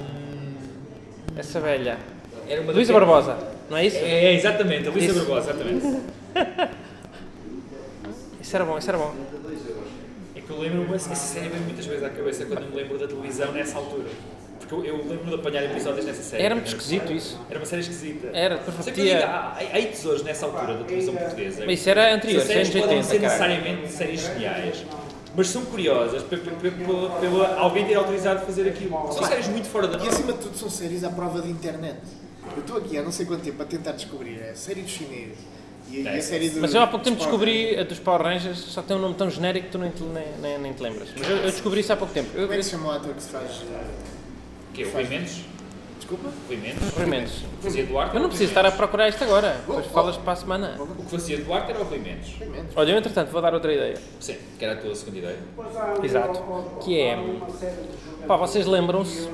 Essa velha? era uma Luísa daquelas- Barbosa, não é isso? É, é, exatamente, a Luísa Isso. Barbosa, exatamente. Isso era bom, isso era bom. É que eu lembro-me, essa série vem muitas vezes à cabeça quando eu me lembro da televisão nessa altura. Porque eu, eu lembro de apanhar episódios nessa série. Era muito esquisito isso. Era uma série esquisita. Era, depois Sei que repetia. há, há há tesouros nessa altura da televisão portuguesa. Mas isso era anterior, Essas séries anos podem oitenta, ser cara. necessariamente séries geniais, mas são curiosas pelo alguém ter autorizado fazer aquilo. São séries muito fora da E norma. acima de tudo são séries à prova de internet. Eu estou aqui há não sei quanto tempo a tentar descobrir a série dos chineses e a, e a série do... Mas eu há pouco tempo dos Power descobri a dos Power Rangers, só tem um nome tão genérico que tu nem te, nem, nem, nem te lembras. Mas eu, eu descobri isso há pouco tempo. Eu, Como é que se chama o ator que se faz... O quê? O Rui Mendes? Desculpa? Rui Mendes? Rui Mendes. O que fazia Duarte Eu era não o preciso Rui estar a Mendes. procurar isto agora, depois falas para a semana. O que fazia Duarte era o Rui Mendes. Olha, eu entretanto vou dar outra ideia. Sim, que era a tua segunda ideia. Exato. Que é. Pá, vocês lembram-se.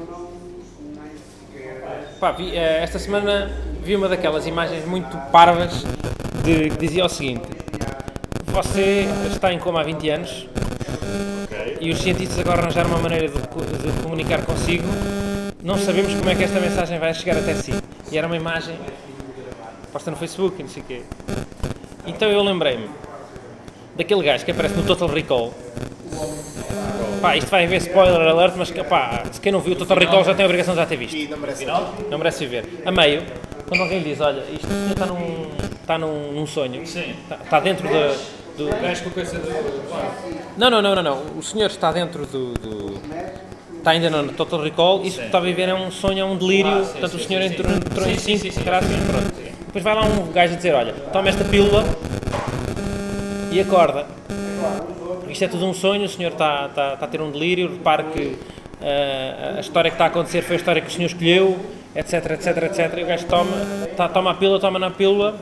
Pá, vi, eh, esta semana vi uma daquelas imagens muito parvas de, que dizia o seguinte: você está em coma há vinte anos e os cientistas agora arranjaram uma maneira de, de comunicar consigo. Não sabemos como é que esta mensagem vai chegar até si. E era uma imagem posta no Facebook e não sei o quê. Então eu lembrei-me daquele gajo que aparece no Total Recall. Pá, isto vai haver spoiler alert, mas pá, se quem não viu o Total Recall já tem a obrigação de já ter visto. E não merece Não merece ver. A meio, quando alguém lhe diz, olha, isto está num, está num, num sonho, Sim. está, está dentro da... Do... O gajo com a coisa do... Claro. Não, não, não, não, não, o senhor está dentro do... do... Está ainda no Total Recall, isso que está a viver é um sonho, é um delírio, Ah, sim, portanto sim, o senhor sim, entrou, sim. entrou Sim, em sim, cinco, sim, sim, graças, sim. pronto. Depois vai lá um gajo a dizer, olha, toma esta pílula e acorda. Isto é tudo um sonho, o senhor está, está, está a ter um delírio, repare que uh, a história que está a acontecer foi a história que o senhor escolheu, etc, etc, etcétera. E o gajo toma, tá, toma a pílula, toma na pílula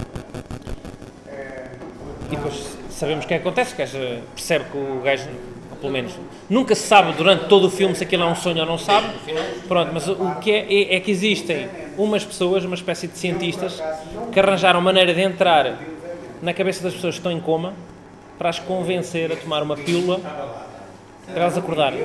e depois sabemos o que é que acontece, o gajo percebe que o gajo, ou pelo menos, nunca se sabe durante todo o filme se aquilo é um sonho ou não sabe. Pronto, mas o que é, é, é que existem umas pessoas, uma espécie de cientistas, que arranjaram maneira de entrar na cabeça das pessoas que estão em coma para as convencer a tomar uma pílula para elas acordarem.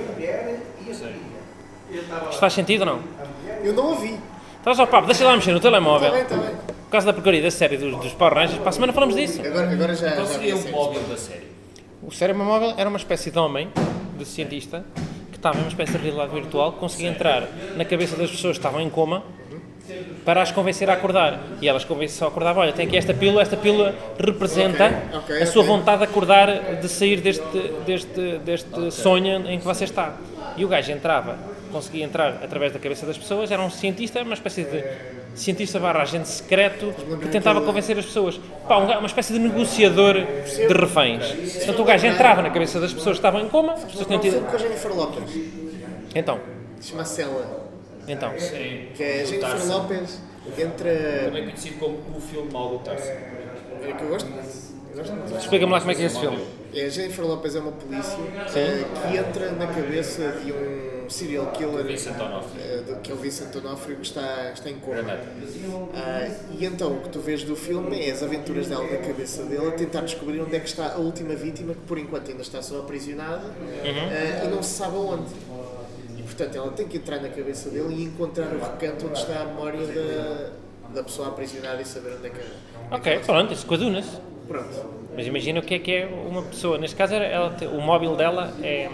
Isto faz sentido ou não? Eu não ouvi. Então só papo, deixa lá mexer no telemóvel. Está bem, está bem. Por causa da porcaria da série dos, dos Power Rangers, para a semana falamos disso. Agora, agora já, Qual já vi seria a o série. móvel da série? O cérebro móvel era uma espécie de homem, de cientista, que estava em uma espécie de realidade virtual, que conseguia entrar na cabeça das pessoas que estavam em coma para as convencer a acordar. E elas convencem-se a acordar, olha, tem aqui esta pílula, esta pílula representa Ok, ok, a sua ok. vontade de acordar, de sair deste, deste, deste sonho em que você está. E o gajo entrava, conseguia entrar através da cabeça das pessoas, era um cientista, uma espécie de cientista barra agente secreto que tentava convencer as pessoas. Pá, um gajo, uma espécie de negociador de reféns. Portanto, o gajo entrava na cabeça das pessoas que estavam em coma, as pessoas Há um tinham filme tido... com a Jennifer Lopez, Então, chama Cela, então, Sim. que é a Jennifer Tarso. Lopez entra... Também conhecido como o filme mal do Tarso. É que eu gosto muito. Eu gosto muito. explica-me lá como é que é esse filme. É, a Jennifer Lopez é uma polícia eh, que entra na cabeça de um serial killer, Vincent D'Onofrio. eh, do- que é o Vincent D'Onofrio, que está, está em coma. Verdade. Ah, e então o que tu vês do filme é as aventuras dela na cabeça dele a tentar descobrir onde é que está a última vítima, que por enquanto ainda está só aprisionada ah, e não se sabe aonde. E portanto ela tem que entrar na cabeça dele e encontrar o recanto onde está a memória da, da pessoa aprisionada e saber onde é que onde é que Ok, ela pronto, isso coadunas. está. Pronto. Mas imagina o que é que é uma pessoa. Neste caso, ela, ela tem- o móvel dela é.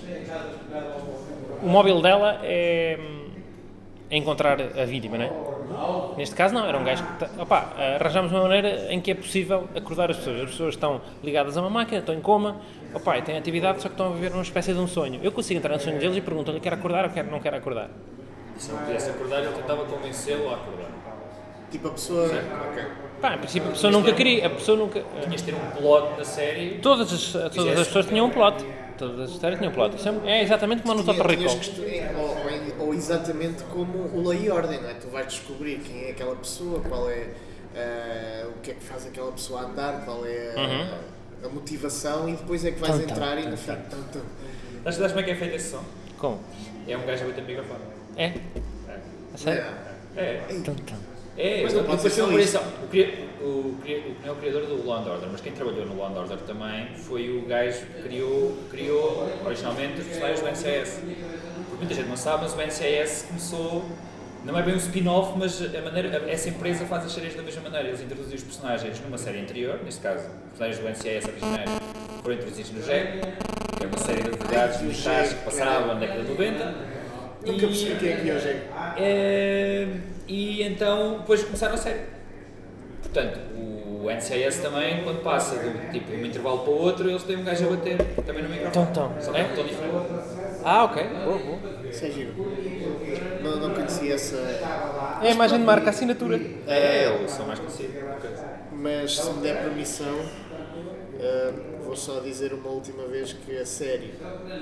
O móvel dela é. é encontrar a vítima, não é? Neste caso, não. Era um gajo que. Tá, opá, arranjamos uma maneira em que é possível acordar as pessoas. As pessoas estão ligadas a uma máquina, estão em coma, opá, e têm atividade, só que estão a viver uma espécie de um sonho. Eu consigo entrar no sonho deles e pergunto-lhe: quer acordar ou quer, não quer acordar? Se não pudesse acordar, ele tentava convencê-lo a acordar. Tipo a pessoa. Ok. Pá, em princípio, a pessoa nunca queria. A pessoa nunca. Tinhas de ter um plot na série. Todas as, todas as pessoas tinham um plot. Todas as histórias tinham um plot. Isso é, é exatamente como no Tinha- Total tinhas Recall. que estu- ou, ou- ou exatamente como o Lei e Ordem, não é? Tu vais descobrir quem é aquela pessoa, qual é ah, o que é que faz aquela pessoa andar, qual é a, Uhum. a motivação e depois é que vais Tum, tum, entrar e tum, no fim. tum. tum, tum. Sabes sabes como é que é feito esse som? Como? É um gajo a bater no microfone. É? A sério? É. Tum, tum. É, Mas eu não pode depois ser foi uma só variação. O, cri- o, cri- o, não é o criador do Law and Order, mas quem trabalhou no Law and Order também foi o gajo que criou, criou originalmente os personagens do N C I S. Porque muita gente não sabe, mas o N C I S começou Não é bem um spin-off, mas a maneira, essa empresa faz as séries da mesma maneira. Eles introduzem os personagens numa série anterior, neste caso, os personagens do N C I S originais foram introduzidos no J E C, que é uma série de advogados militares que passavam na década de noventa. Nunca percebi quem é que é o J E C. É, e então depois começaram a série. Portanto, o N C I S também, quando passa de tipo, um intervalo para o outro, eles têm um gajo a bater também no microfone. Então, Só que é um tom diferente. Ah, ok. Boa, boa. Isso é giro. Não, não conhecia essa. É a imagem de marca, a assinatura. É, eu sou mais conhecido. Mas se me der permissão, uh, vou só dizer uma última vez que a série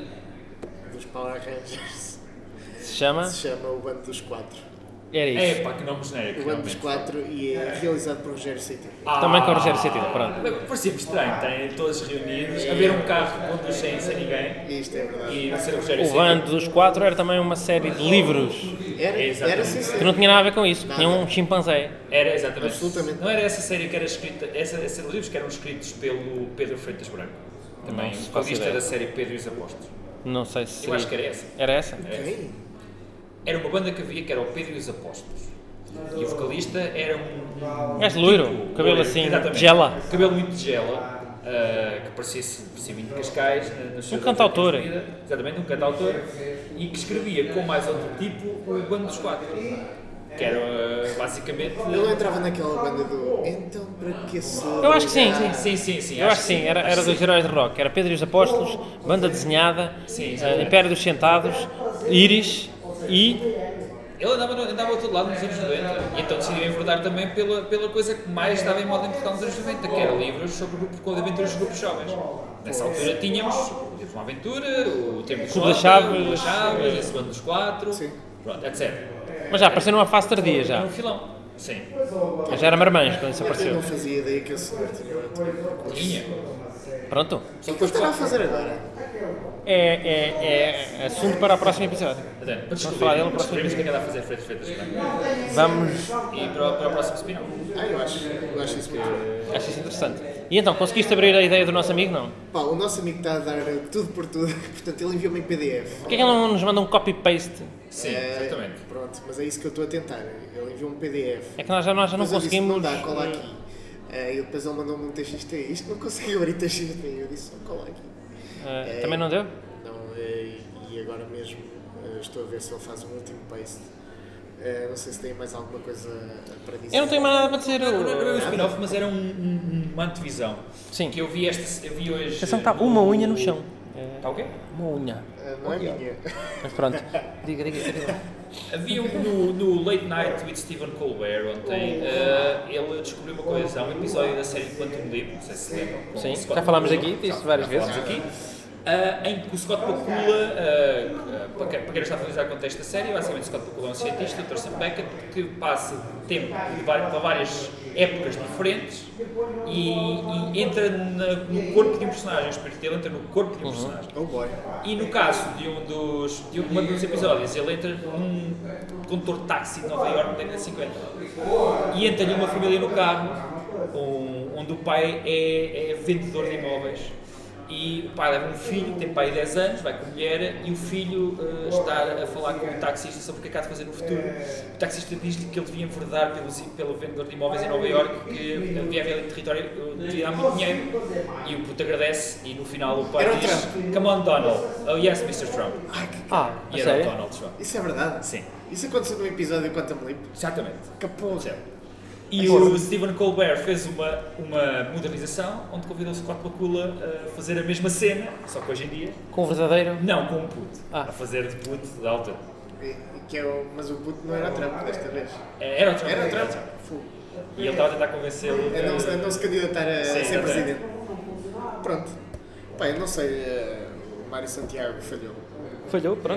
dos Power Rangers Se chama? se chama O Bando dos Quatro. Era É, isso. pá, que nome genérico. O Bando dos realmente. Quatro e é realizado por Rogério City. Ah, Também com o Rogério Cetino, pronto. parecia-me estranho, têm todos reunidos, a ver um carro que conduz sem, sem ninguém Isto é verdade. e não ser o Rogério O City. Bando dos Quatro era também uma série de livros Era, Exatamente. era sim, sim. que não tinha nada a ver com isso. Nada. Tinha um chimpanzé. Era exatamente. Absolutamente. Não era essa série que era escrita, essa, esses livros que eram escritos pelo Pedro Freitas Branco. Também, Não se o faço codista ideia. da série Pedro e os Apóstolos. Não sei se Eu seria. acho que era essa. Era essa? Quem? Era uma banda que havia que era o Pedro e os Apóstolos. E o vocalista era um. um Gajo loiro, tipo, cabelo loiro, assim, exatamente. gela. Cabelo muito de gela, uh, que parecia, parecia muito de Cascais. na- nas suas cantautor. outras vidas. Exatamente, um cantautor. E que escrevia com mais outro tipo o Bando dos Quatro. Que era uh, basicamente. Ele não entrava naquela banda do. Então, para que se. Eu acho que sim, sim. Sim, sim, sim. Eu acho que sim, era, era dos heróis de rock. Era Pedro e os Apóstolos, banda desenhada, Sim, sim. eh, Império dos Sentados, Íris e. Ele andava, no- andava a todo lado nos anos noventa e então decidiu enverdar também pela, pela coisa que mais estava em moda em Portugal nos anos noventa, que era livros sobre grupos com aventuras de grupos jovens. Nessa altura tínhamos o Livro de uma Aventura, o Tempo de Clube das Jota, Chaves, o Clube das Chaves, esse Bando dos Quatro, Sim. pronto, etcétera. Mas já apareceu numa fase tardia Era já. um filão. Sim. Já era marmães quando isso Eu apareceu. não fazia ideia que esse senhor tinha outro. Tinha. Pronto. O que é que ele estará a fazer agora? É, é, é assunto para o próximo episódio. Portanto, para falar dele descobrir, no próximo descobrirmos o que é que anda a fazer Freitas Freitas Branco. Vamos. E para, o- para o próximo spin-off. Ah, eu acho. Eu acho isso muito. Acho isso interessante. E então, conseguiste abrir a ideia do nosso amigo? Não? Pá, o nosso amigo está a dar tudo por tudo, portanto ele enviou-me em P D F. Porquê é que ele não nos manda um copy-paste? Sim, Eh, exatamente. Pronto, mas é isso que eu estou a tentar. Ele enviou um P D F. É que nós já, nós já não Depois eu disse, conseguimos. não dá, cola aqui. Eh, e depois ele mandou-me um T X T. Isto não consigo abrir T X T. Eu disse, só cola aqui. eh, também não deu? Não, eh, e agora mesmo eh, estou a ver se ele faz um último paste. Eh, não sei se tem mais alguma coisa para dizer. Eu não tenho mais nada para dizer. Não, não, não era um eu- spin-off, mas era um, um, uma antevisão. Sim. Que eu vi, esta, eu vi hoje. Atenção que está uma unha no chão. Está o quê? Uma unha. Eh, não é minha. Mas pronto. Diga, diga, diga. Havia um no, no Late Night with Stephen Colbert ontem, eh, ele descobriu uma coisa, há um episódio da série Quantum Leap, não sei se se lembram. com Sim, o Scott já falámos Bakula, aqui disso já- várias já vezes. falámos aqui, eh, em que o Scott Bakula, eh, para quem para quem não está a familiarizar com o contexto da série, basicamente o Scott Bakula é um cientista, o doutor Sam Beckett, que passa tempo de várias- para várias épocas diferentes e, e entra na- no corpo de um personagem, o espírito dele entra no corpo de um personagem. Oh boy. E no caso de um dos, de um dos episódios, ele entra num condutor de táxi de Nova Iorque na década de cinquenta e entra-lhe uma família no carro um, onde o pai é, é vendedor de imóveis e o pai leva um filho que tem pai de dez anos, vai com a mulher e o filho uh, está a falar com o taxista sobre o que é que há de fazer no futuro. O taxista diz-lhe que ele devia enverdar pelo, pelo vendedor de imóveis em Nova Iorque, que havia ali território uh, devia dar muito dinheiro e o puto agradece e no final o pai Era o diz Come on Donald, oh yes mister Trump. Ah, a E era o sério? Donald Trump. Isso é verdade? Sim, Isso aconteceu no episódio de Quantum Leap? exatamente. Que porra. Certo. E o Stephen Colbert fez uma, uma modernização onde convidou o Scott Bakula a fazer a mesma cena, só que hoje em dia, Com o verdadeiro? não com um puto, Ah. a fazer de puto de alta. E- e que é o- mas o puto não era o Trump desta vez. Era o Trump. Era o era Trump. Fogo. E ele estava a tentar convencê-lo. É não, se- não se candidatar a Sim, ser ok. presidente. Pronto. Pá, eu não sei, eh, o Mário Santiago falhou. Falhou, pronto.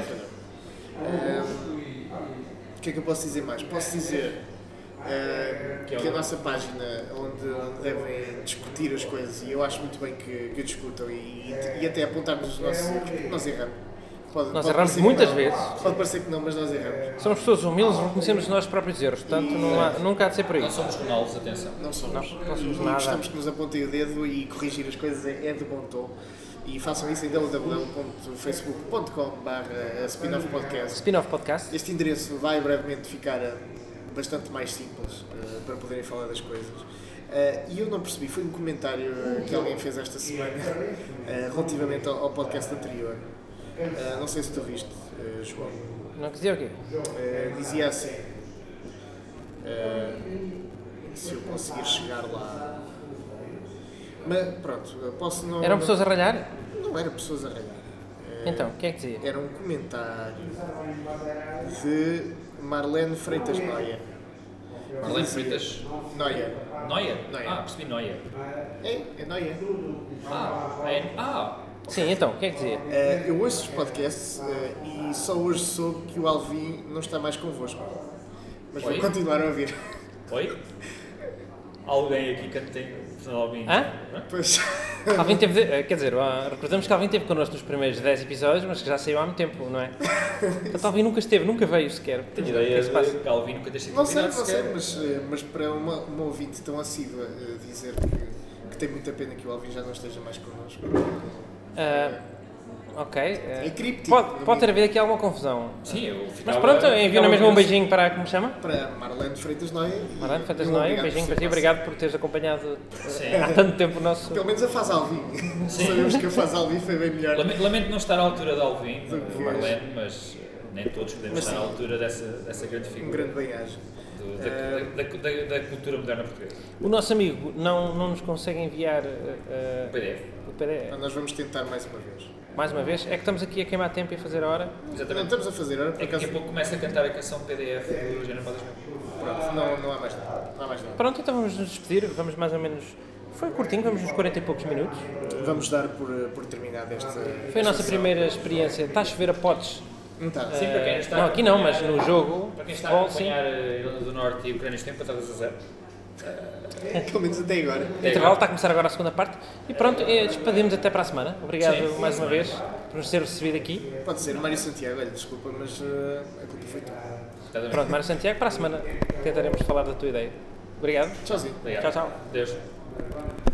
Ahm, O que é que eu posso dizer mais? Posso dizer ahm, Que é que a o- nossa página onde, onde devem discutir as coisas, e eu acho muito bem que, que discutam e, e até apontarmos os nossos erros, porque nós erramos. Pode, Nós pode erramos parecer que muitas não. vezes. Pode parecer que não, mas nós erramos. Somos pessoas humildes, reconhecemos os nossos próprios erros, portanto não há, nunca há de ser por aí. Não somos Ronaldos, atenção. Não somos. Não, não somos e nada. gostamos que nos apontem o dedo e corrigir as coisas é, é de bom tom. E façam isso em w w w ponto facebook ponto com barra spin-off podcast. Spin-off Podcast. Este endereço vai brevemente ficar bastante mais simples uh, para poderem falar das coisas. Uh, e eu não percebi, foi um comentário que alguém fez esta semana uh, relativamente ao, ao podcast anterior. Uh, não sei se tu viste, uh, João. Não quis dizer o quê? Uh, dizia assim: uh, se eu conseguir chegar lá. Mas pronto, posso não. Eram pessoas a ralhar? Não eram pessoas a ralhar. Uh, Então, o que é que dizia? Era um comentário de Marlene Freitas Noia. Marlene Freitas Noia. Noia? Noia. Ah, percebi Noia. É, é Noia. Ah, é. Ah! Sim, então, o que é que dizia? Uh, eu ouço os podcasts uh, e só hoje soube que o Alvin não está mais convosco. Mas Oi? vou continuar a ouvir. Oi? Alguém aqui que tem. Alguém. Hã? Pois. Alvin teve, de- quer dizer, ah, recordamos que Alvin esteve connosco nos primeiros dez episódios, mas que já saiu há muito tempo, não é? Portanto, Alvin nunca esteve, nunca veio sequer. Tenho O que é ideia que se passa? de Calvin nunca ter sido Não sei, convidado não sei, sequer. mas, uh, mas para uma, uma ouvinte tão assídua uh, dizer que, que tem muita pena que o Alvin já não esteja mais connosco. Ah, ok. ah, É críptico. pode, no pode ter mínimo. havido aqui alguma confusão. Sim, eu Mas ficava. pronto, enviou na ficava mesma um curioso. beijinho para, como se chama? Para Marlene Freitas Noia. e- Marlene Freitas e um Noia, um obrigado beijinho por para ser ti, parceiro. obrigado por teres acompanhado Sim. há tanto tempo o nosso... Pelo menos a fase Alvin. Sabemos que a fase Alvin foi bem melhor. Lamento, lamento não estar à altura de Alvin, Do do que Marlene, mas eh, nem todos podemos Mas estar à sim. altura dessa, dessa grande Um figura grande bem-aja. do- da, da, da, da cultura moderna portuguesa. O nosso amigo não, não nos consegue enviar ah, O P D F. o P D F. Nós vamos tentar mais uma vez. Mais uma vez, é que estamos aqui a queimar tempo e a fazer a hora. Não Exatamente. estamos a fazer, ora por É que daqui acaso. a pouco começa a cantar a canção P D F do Género Fadas Mesmo. Pronto, não, não há mais nada. Não há mais nada. Pronto, então vamos nos despedir, vamos mais ou menos... Foi curtinho, vamos uns quarenta e poucos minutos. Vamos dar por, por terminado esta. Foi a nossa esta primeira experiência. Está a chover a potes. Não está. Sim, para quem está Não, a aqui não, mas acompanhar- no jogo, Para quem está a futebol, sim. acompanhar a Irlanda do Norte e a Ucrânia tem empatadas a zero. Pelo menos até agora. O intervalo está a começar agora a segunda parte. E pronto, eh, despedimos até para a semana. Obrigado Sim, mais sim, uma sim. vez por nos ter recebido aqui. Pode ser, Mário Santiago, olha, desculpa, mas uh, a culpa foi tua. Exatamente. Pronto, Mário Santiago, para a semana tentaremos falar da tua ideia. Obrigado. Tchauzinho. Obrigado. Tchau, tchau. Deus.